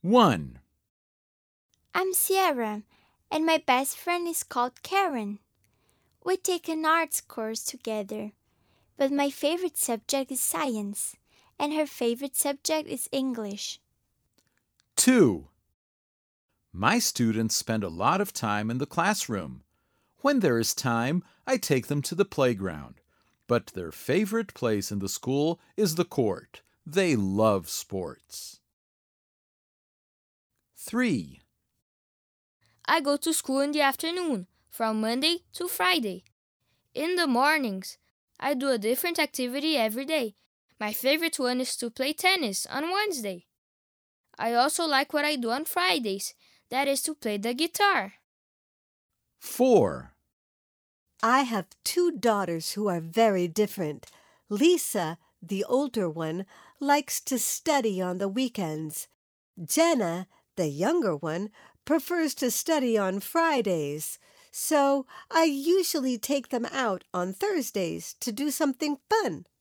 1, I'm Sierra, and my best friend is called Karen. We take an arts course together, but my favorite subject is science, and her favorite subject is English. 2. My students spend a lot of time in the classroom. When there is time, I take them to the playground. But their favorite place in the school is the court. They love sports. 3. I go to school in the afternoon, from Monday to Friday. In the mornings, I do a different activity every day. My favorite one is to play tennis on Wednesday. I also like what I do on Fridays, that is to play the guitar. 4. I have two daughters who are very different. Lisa, the older one, likes to study on the weekends. Jenna, the younger one, prefers to study on Fridays. So I usually take them out on Thursdays to do something fun.